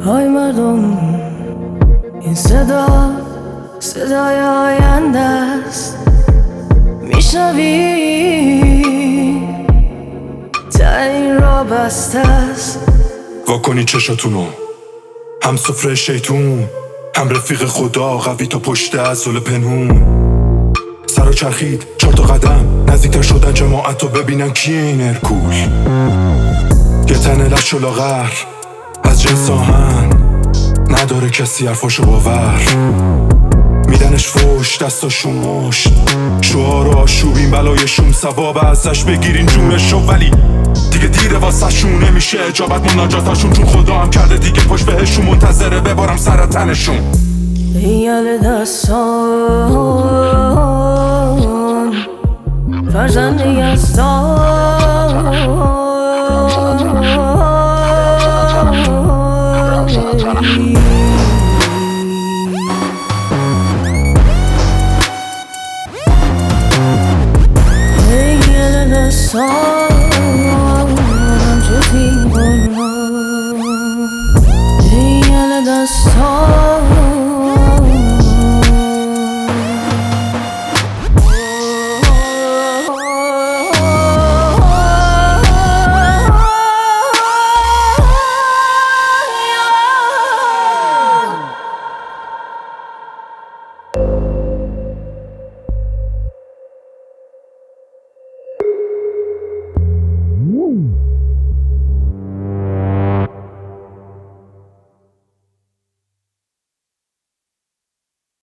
های مردم، این صدا صدای آینده است. میشنوی تا این را بسته است. واکنی چشاتونو، هم سفره شیطون، هم رفیق خدا، قوی تا پشت عضل پنهون. سر و چرخید 4 تا قدم نزدیکتر شدن جماعت رو ببینن کیه این ارکول. یه تن لش و لاغر از جنس آهن، نداره کسی حرفاشو باور. میدنش فوش دستاشون مشت، شعار و آشوبین بلایشون ثواب ازش بگیرین جونشو. ولی دیگه دیره واسه شون، نمیشه اجابت مناجاتاشون، چون خدا هم کرده دیگه پشت بهشون، منتظره ببارم سر تنشون. یال دستان فرزند یزدان